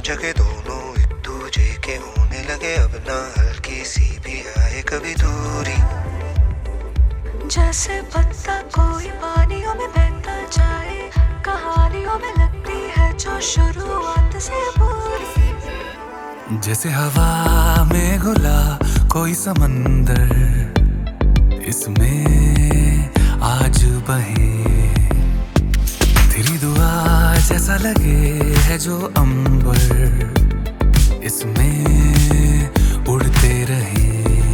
जगह दोनों एक दूजे के होने लगे, अब ना हल्की सी भी आए कभी दूरी। जैसे पत्ता कोई पानियों में बहता जाए, कहानियों में लगती है जो शुरुआत से पूरी। जैसे हवा में घुला कोई समंदर, इसमें आज बहे तेरी दुआ जैसा लगे है जो अंबर, इसमें उड़ते रहे।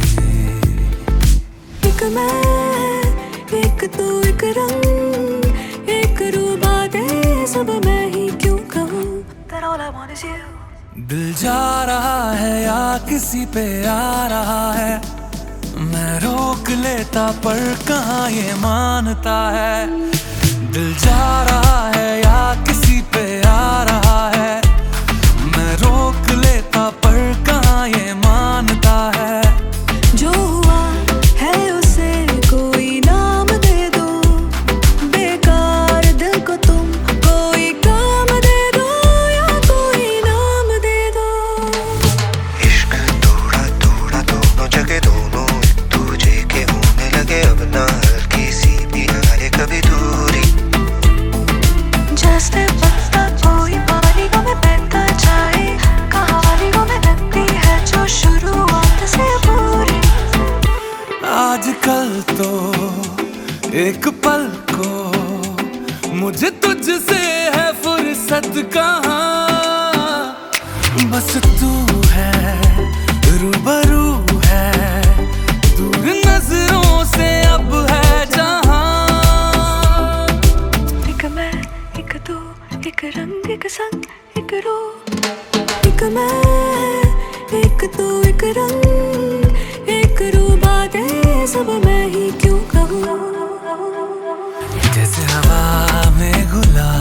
एक मैं, एक तू, एक रंग, एक रूबा दे, सब मैं ही क्यों कहूँ, that all I want is you। दिल जा रहा है या किसी पे आ रहा है, मैं रोक लेता पर कहाँ ये मानता है। दिल जा रहा है या किसी पे आ रहा है, मैं रोक लेता पर कहाँ ये मानता है। जो हुआ है उसे कोई नाम दे दो, बेकार दिल को तुम कोई काम दे दो या कोई नाम दे दो। इश्क थोड़ा थोड़ा दोनों जगह दोनों एक दूजे के होने लगे, अब ना हल्की सी भी आए कभी दूरी। जैसे पत्ता कोई पानियों में बहता जाए, कहानियों में लगती है जो शुरुआत से पूरी। आजकल तो एक पल को मुझे तुझसे है फुर्सत कहाँ, बस तू है रूबरू है, दूर नजरों से अब है जहाँ। एक मैं, एक तू, एक रंग, एक संग, एक रूह। एक मैं, एक तू, एक रंग, एक रूबा दे, सब मैं ही क्यों कहूँ। जैसे हवा में घुला